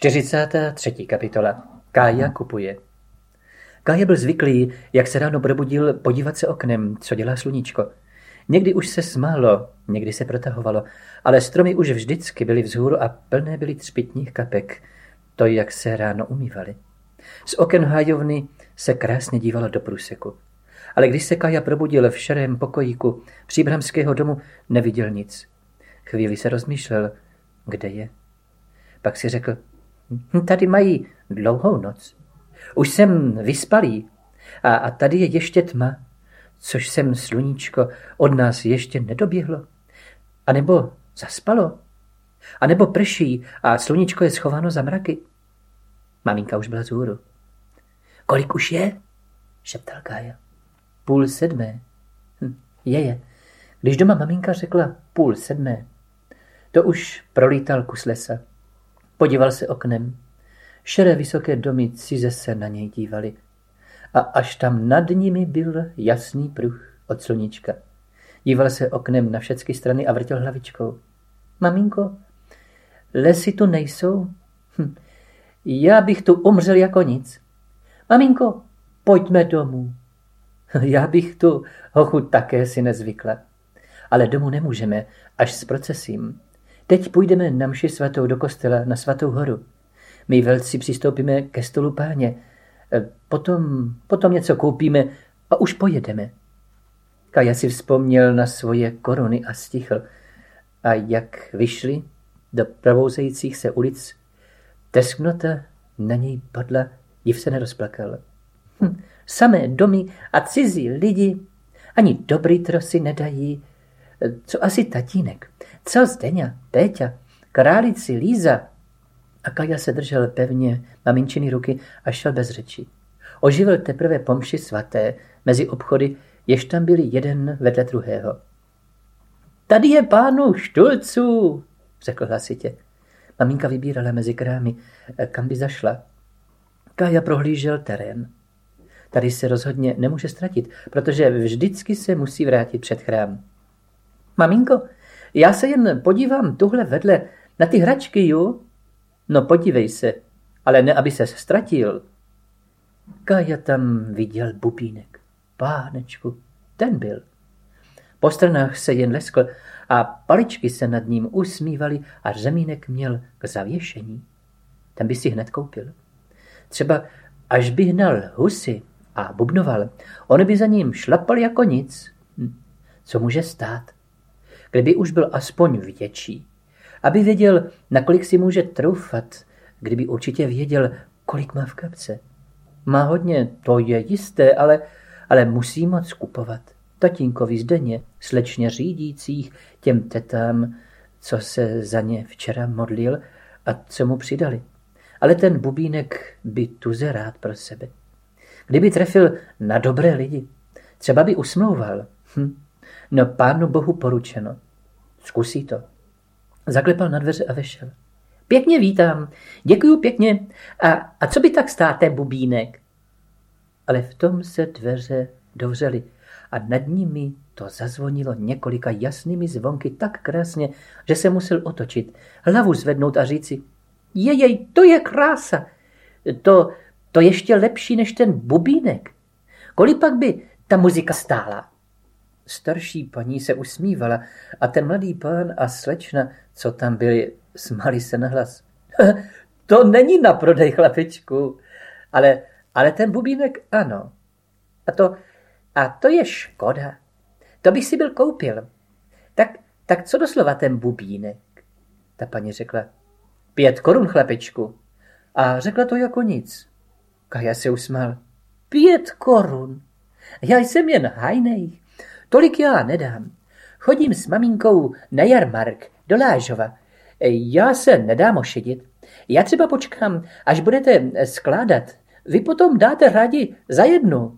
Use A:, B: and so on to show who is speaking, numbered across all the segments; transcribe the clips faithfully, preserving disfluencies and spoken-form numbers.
A: čtyřicátá třetí kapitola. Kája kupuje. Kája byl zvyklý, jak se ráno probudil, podívat se oknem, co dělá sluníčko. Někdy už se smálo, někdy se protahovalo, ale stromy už vždycky byly vzhůru a plné byly třpytních kapek, to jak se ráno umývali. Z oken hájovny se krásně dívalo do průseku. Ale když se Kája probudil v šerém pokojíku příbramského domu, neviděl nic. Chvíli se rozmýšlel, kde je. Pak si řekl, tady mají dlouhou noc. Už jsem vyspalý a, a tady je ještě tma, což jsem sluníčko od nás ještě nedoběhlo. A nebo zaspalo. A nebo prší a sluníčko je schováno za mraky. Maminka už byla zhůru. Kolik už je? Šeptal Kája. Půl sedmé. Hm, je je. Když doma maminka řekla půl sedmé, to už prolítal kus lesa. Podíval se oknem. Šeré vysoké domy cize se na něj dívali. A až tam nad nimi byl jasný pruh od sluníčka. Díval se oknem na všechny strany a vrtěl hlavičkou. Maminko, lesy tu nejsou? Hm, já bych tu umřel jako nic. Maminko, pojďme domů. Já bych tu, hochu, také si nezvykla. Ale domů nemůžeme, až s procesím. Teď půjdeme na mši svatou do kostela na Svatou horu. My velci přistoupíme ke stolu Páně. Potom, potom něco koupíme a už pojedeme. Kája si vzpomněl na svoje koruny a stichl. A jak vyšli do provouzejících se ulic, tesknota na něj padla, div se nerozplakal. Hm, samé domy a cizí lidi, ani dobrý trosy nedají. Co asi tatínek? Co Zdeňa, Péťa, králici, Líza? A Kája se držel pevně maminčiny ruky a šel bez řeči. Oživil teprve po mši svaté mezi obchody, jež tam byli jeden vedle druhého. Tady je pánu Štulců, řekl hlasitě. Maminka vybírala mezi krámy, kam by zašla. Kája prohlížel terén. Tady se rozhodně nemůže ztratit, protože vždycky se musí vrátit před chrám. Maminko, já se jen podívám tuhle vedle na ty hračky, jo? No podívej se, ale ne, aby se ztratil. Kája tam viděl bubínek. Pánečku, ten byl. Po stranách se jen leskl a paličky se nad ním usmívaly a řemínek měl k zavěšení. Ten by si hned koupil. Třeba až by hnal husy a bubnoval, on by za ním šlapal jako nic. Co může stát? Kdyby už byl aspoň větší, aby věděl, nakolik si může troufat, kdyby určitě věděl, kolik má v kapce. Má hodně, to je jisté, ale, ale musí moc kupovat. Tatínkovi Zdeně, slečně řídících, těm tetám, co se za ně včera modlil a co mu přidali. Ale ten bubínek by tuze rád pro sebe. Kdyby trefil na dobré lidi, třeba by usmlouval. Hm. No Pánu Bohu poručeno. Zkusí to. Zaklepal na dveře a vešel. Pěkně vítám. Děkuju pěkně. A, a co by tak stál ten bubínek? Ale v tom se dveře dovřely a nad nimi to zazvonilo několika jasnými zvonky tak krásně, že se musel otočit, hlavu zvednout a říci: Jejej, to je krása. To, to ještě lepší než ten bubínek. Kolik pak by ta muzika stála? Starší paní se usmívala a ten mladý pán a slečna, co tam byli, smáli se nahlas. To není na prodej, chlapečku, ale, ale ten bubínek ano. A to, a to je škoda. To bych si byl koupil. Tak, tak co doslova ten bubínek? Ta paní řekla, pět korun, chlapečku. A řekla to jako nic. Kája se usmál. Pět korun. Já jsem jen hajnej. Tolik já nedám. Chodím s maminkou na jarmark do Lážova. Já se nedám ošidit. Já třeba počkám, až budete skládat. Vy potom dáte rádi za jednu.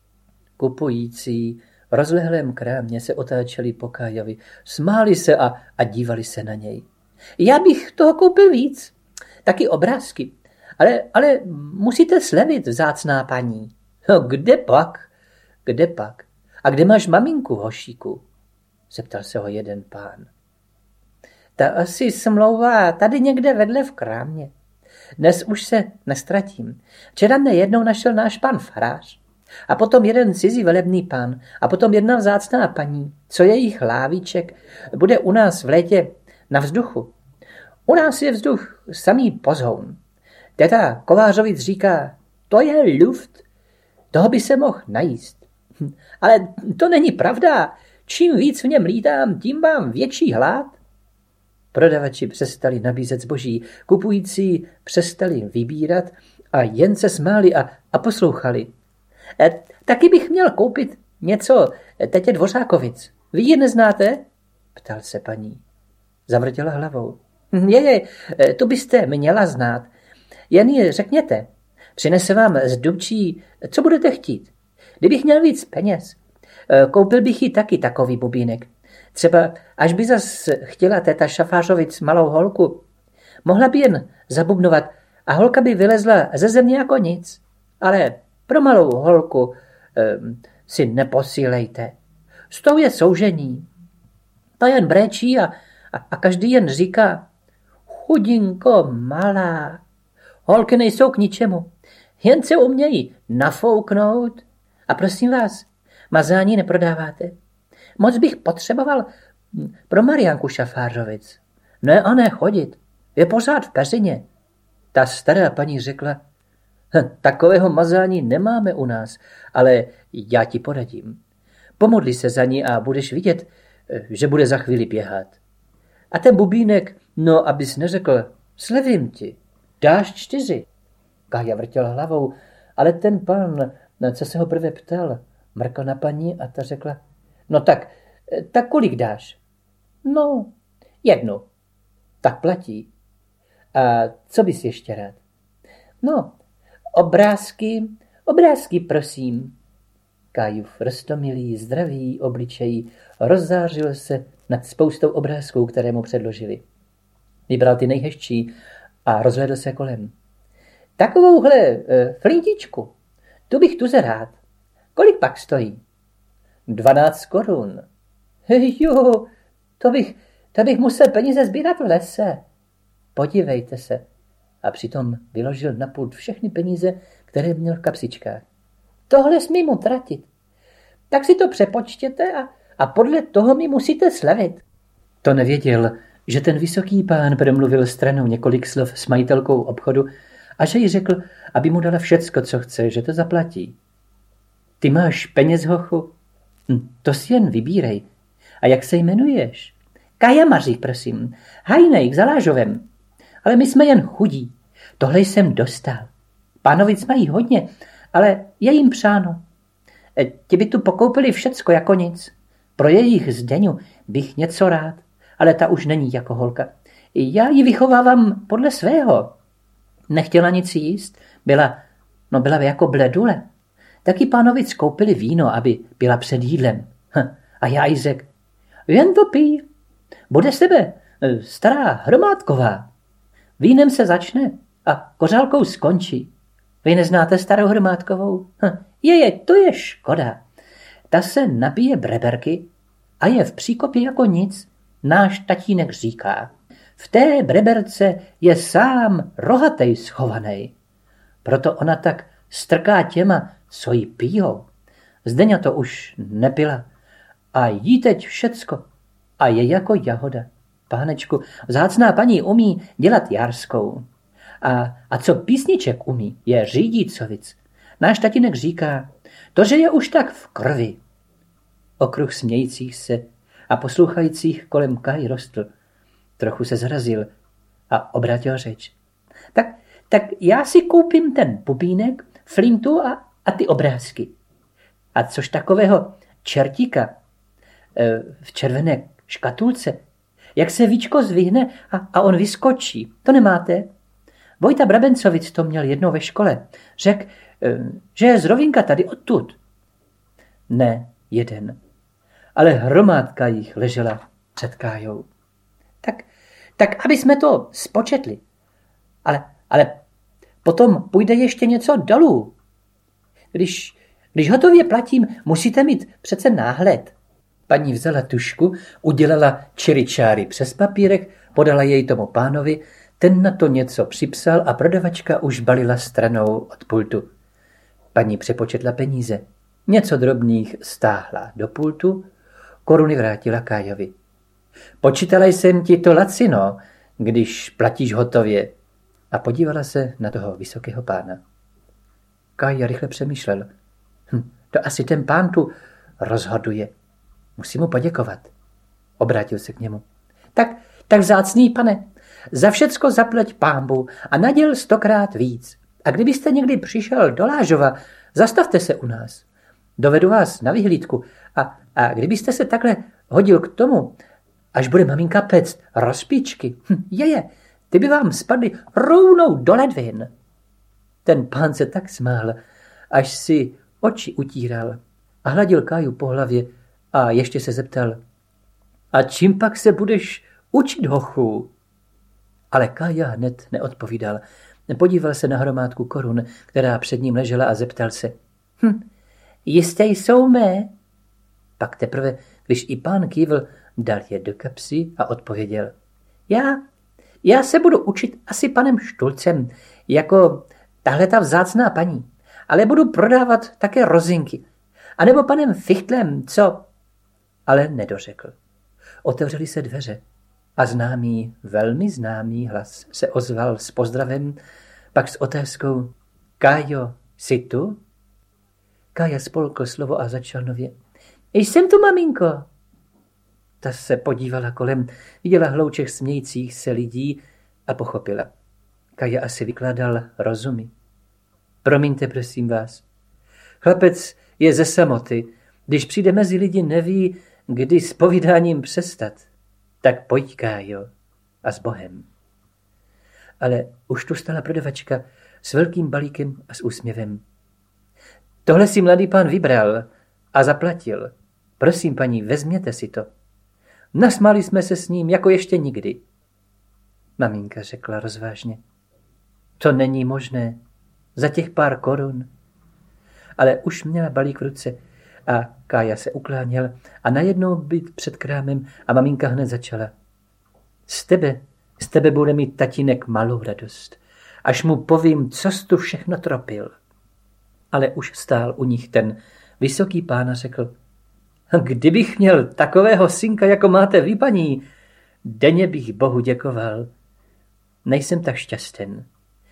A: Kupující v rozlehlém krámě se otáčeli po Kájovi, smáli se a, a dívali se na něj. Já bych toho koupil víc. Taky obrázky. Ale, ale musíte slevit, vzácná paní. No, kde pak? Kde pak? A kde máš maminku, hošíku? Zeptal se ho jeden pán. Ta asi smlouvá tady někde vedle v krámě. Dnes už se nestratím. Včera mne jednou našel náš pan farář. A potom jeden cizí velebný pán. A potom jedna vzácná paní, co jejich lávíček bude u nás v létě na vzduchu. U nás je vzduch samý pozhoun. Teta Kovářovic říká, to je luft, toho by se mohl najíst. Ale to není pravda. Čím víc v něm lítám, tím mám větší hlad. Prodavači přestali nabízet zboží, kupující přestali vybírat a jen se smáli a, a poslouchali. E, taky bych měl koupit něco tetě Dvořákovic. Vy ji neznáte? Ptal se paní. Zavrtěla hlavou. Je, je, to byste měla znát. Jen ji řekněte. Přinese vám z Dubčí, co budete chtít. Kdybych měl víc peněz, koupil bych jí taky takový bubínek. Třeba, až by zas chtěla teta Šafářovic malou holku, mohla by jen zabubnovat a holka by vylezla ze země jako nic. Ale pro malou holku um, si neposílejte. S tou je soužení. Ta jen brečí a, a, a každý jen říká, chudinko malá. Holky nejsou k ničemu. Jen se umějí nafouknout. A prosím vás, mazání neprodáváte. Moc bych potřeboval pro Marianku Šafářovic. Ne a ne chodit. Je pořád v peřině. Ta stará paní řekla, hm, takového mazání nemáme u nás, ale já ti poradím. Pomodli se za ní a budeš vidět, že bude za chvíli běhat. A ten bubínek, no abys neřekl, slevím ti, dáš čtyři. Kája vrtěla hlavou, ale ten pán, co se ho prvé ptal, mrkl na paní a ta řekla, no tak, tak kolik dáš? No, jednu. Tak platí. A co bys ještě rád? No, obrázky, obrázky prosím. Kájův roztomilý, zdravý obličej rozzářil se nad spoustou obrázků, které mu předložili. Vybral ty nejhezčí a rozhlédl se kolem. Takovouhle e, flintičku, tu bych tuze rád. Kolik pak stojí? Dvanáct korun. Jo, to bych, to bych musel peníze sbírat v lese. Podívejte se. A přitom vyložil na pult všechny peníze, které měl v kapsičkách. Tohle smím utratit. Tak si to přepočtěte a, a podle toho mi musíte slevit. To nevěděl, že ten vysoký pán promluvil stranou několik slov s majitelkou obchodu a že jí řekl, aby mu dala všecko, co chce, že to zaplatí. Ty máš peněz, hochu? Hm, to si jen vybírej. A jak se jmenuješ? Kaja Mařík, prosím. Hajnej, za Lážovem. Ale my jsme jen chudí. Tohle jsem dostal. Pánovic mají hodně, ale je jim přáno. E, ti by tu pokoupili všecko jako nic. Pro jejich Zdeňu bych něco rád, ale ta už není jako holka. Já ji vychovávám podle svého. Nechtěla nic jíst, byla, no byla jako bledule. Taky pánovic koupili víno, aby byla před jídlem. Hm, a já jí řek, jen to pij. Bude z tebe stará Hromádková. Vínem se začne a kořálkou skončí. Vy neznáte starou Hromádkovou? Hm, je, je, to je škoda. Ta se nabije breberky a je v příkopě jako nic. Náš tatínek říká. V té breberce je sám rohatej schovanej. Proto ona tak strká těma, co jí pijou. Zdeňa to už nepila. A jí teď všecko. A je jako jahoda. Pánečku, vzácná paní umí dělat jarskou. A, a co písniček umí, je řídícovic. Náš tatínek říká, to, že je už tak v krvi. Okruh smějících se a poslouchajících kolem Kaj rostl. Trochu se zrazil a obrátil řeč. Tak, tak já si koupím ten bubínek, flintu a, a ty obrázky. A což takového čertíka e, v červené škatulce, jak se víčko zvihne a, a on vyskočí. To nemáte? Vojta Brabencovic to měl jednou ve škole. Řekl, e, že je z Rovinka tady odtud. Ne, jeden. Ale hromádka jich ležela před Kájou. Tak, tak aby jsme to spočetli. Ale, ale potom půjde ještě něco dolů. Když, když hotově platím, musíte mít přece náhled. Paní vzala tušku, udělala čiričáry přes papírek, podala jej tomu pánovi, Ten na to něco připsal a prodavačka už balila stranou od pultu. Paní přepočetla peníze. Něco drobných stáhla do pultu, koruny vrátila Kájovi. Počítala jsem ti to lacino, když platíš hotově. A podívala se na toho vysokého pána. Kája rychle přemýšlel. Hm, to asi ten pán tu rozhoduje. Musím mu poděkovat. Obrátil se k němu. Tak, tak vzácný pane, za všecko zaplať pánbu a naděl stokrát víc. A kdybyste někdy přišel do Lážova, zastavte se u nás. Dovedu vás na vyhlídku a, a kdybyste se takhle hodil k tomu, až bude maminka péct rozpíčky, hm, jeje, ty by vám spadly rovnou do ledvin. Ten pán se tak smál, až si oči utíral a hladil Káju po hlavě a ještě se zeptal. A čím pak se budeš učit, hochu? Ale Kája hned neodpovídal. Podíval se na hromádku korun, která před ním ležela a zeptal se. Hm, jistě jsou mé? Pak teprve, když i pán kývl, dal je do kapsy a odpověděl. Já, já se budu učit asi panem Štulcem, jako tahle ta vzácná paní, ale budu prodávat také rozinky. A nebo panem Fichtlem, co? Ale nedořekl. Otevřely se dveře a známý, velmi známý hlas se ozval s pozdravem, pak s otázkou. Kájo, jsi tu? Kája spolkl slovo a začal nově. Jsem tu, maminko. Ta se podívala kolem, viděla hlouček smějících se lidí a pochopila. Kája asi vykládal rozumy. Promiňte, prosím vás. Chlapec je ze samoty. Když přijde mezi lidi, neví, kdy s povídáním přestat. Tak pojď, Kájo, a s Bohem. Ale už tu stala prodavačka s velkým balíkem a s úsměvem. Tohle si mladý pán vybral a zaplatil. Prosím, paní, vezměte si to. Nasmáli jsme se s ním jako ještě nikdy. Maminka řekla rozvážně. To není možné. Za těch pár korun. Ale už měla balík v ruce a Kája se ukláněl a najednou být před krámem a maminka hned začala. Z tebe, z tebe bude mít tatínek malou radost, až mu povím, co jsi tu všechno tropil. Ale už stál u nich ten vysoký pán a řekl. Kdybych měl takového synka, jako máte vy, paní, denně bych Bohu děkoval. Nejsem tak šťasten.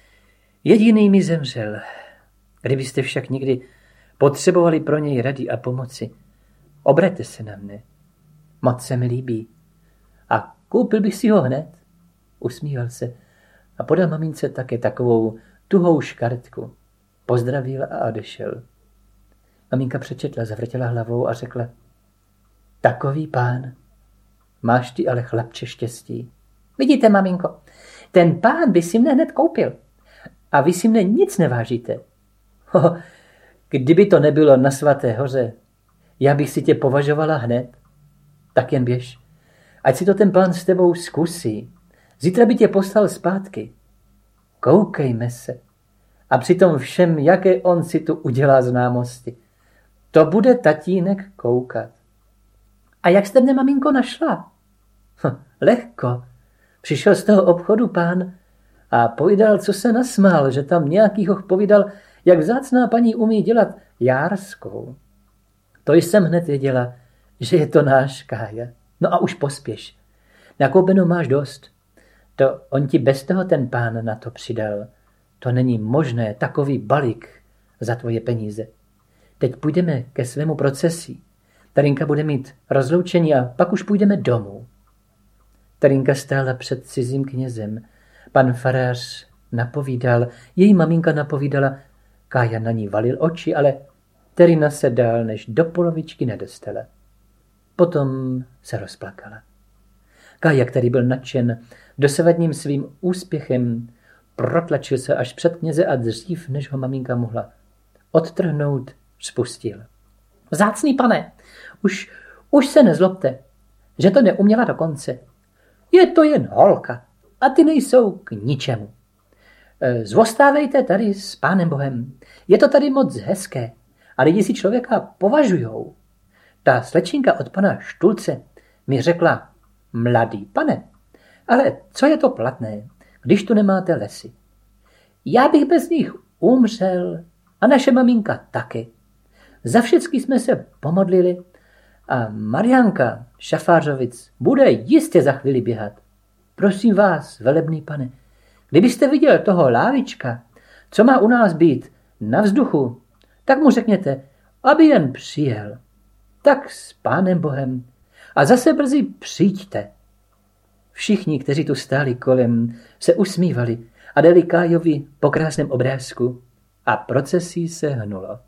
A: Jediný mi zemřel. Kdybyste však někdy potřebovali pro něj rady a pomoci, obraťte se na mne. Moc se mi líbí. A koupil bych si ho hned. Usmíval se a podal mamince také takovou tuhou škartku. Pozdravil a odešel. Maminka přečetla, zavrtěla hlavou a řekla. Takový pán. Máš ty ale, chlapče, štěstí. Vidíte, maminko, ten pán by si mne hned koupil. A vy si mne nic nevážíte. Ho, kdyby to nebylo na Svaté hoře, já bych si tě považovala hned. Tak jen běž. Ať si to ten pán s tebou zkusí. Zítra by tě poslal zpátky. Koukejme se. A přitom všem, jaké on si tu udělá známosti. To bude tatínek koukat. A jak jste mne, maminko, našla? Hm, lehko. Přišel z toho obchodu pán a povídal, co se nasmál, že tam nějaký hoch povídal, jak vzácná paní umí dělat járskou. To jsem hned věděla, že je to náš Kája. No a už pospěš. Nakoupenou máš dost. To on ti bez toho ten pán na to přidal. To není možné, takový balík za tvoje peníze. Teď půjdeme ke svému procesí. Tarinka bude mít rozloučení a pak už půjdeme domů. Tarinka stála před cizím knězem. Pan farář napovídal, její maminka napovídala, Kája na ní valil oči, ale Terina se dál než do polovičky nedostala. Potom se rozplakala. Kája, který byl nadšen dosavadním svým úspěchem, protlačil se až před kněze a dřív, než ho maminka mohla odtrhnout, spustil. Vzácný pane, už, už se nezlobte, že to neuměla dokonce. Je to jen holka a ty nejsou k ničemu. Zvostávejte tady s pánem Bohem. Je to tady moc hezké a lidi si člověka považujou. Ta slečinka od pana Štulce mi řekla, mladý pane, ale co je to platné, když tu nemáte lesy. Já bych bez nich umřel a naše maminka taky. Za všecky jsme se pomodlili a Marianka Šafářovic bude jistě za chvíli běhat. Prosím vás, velebný pane, kdybyste viděl toho Lávička, co má u nás být na vzduchu, tak mu řekněte, aby jen přijel. Tak s Pánem Bohem a zase brzy přijďte. Všichni, kteří tu stáli kolem, se usmívali a dali Kájovi po krásném obrázku a procesí se hnulo.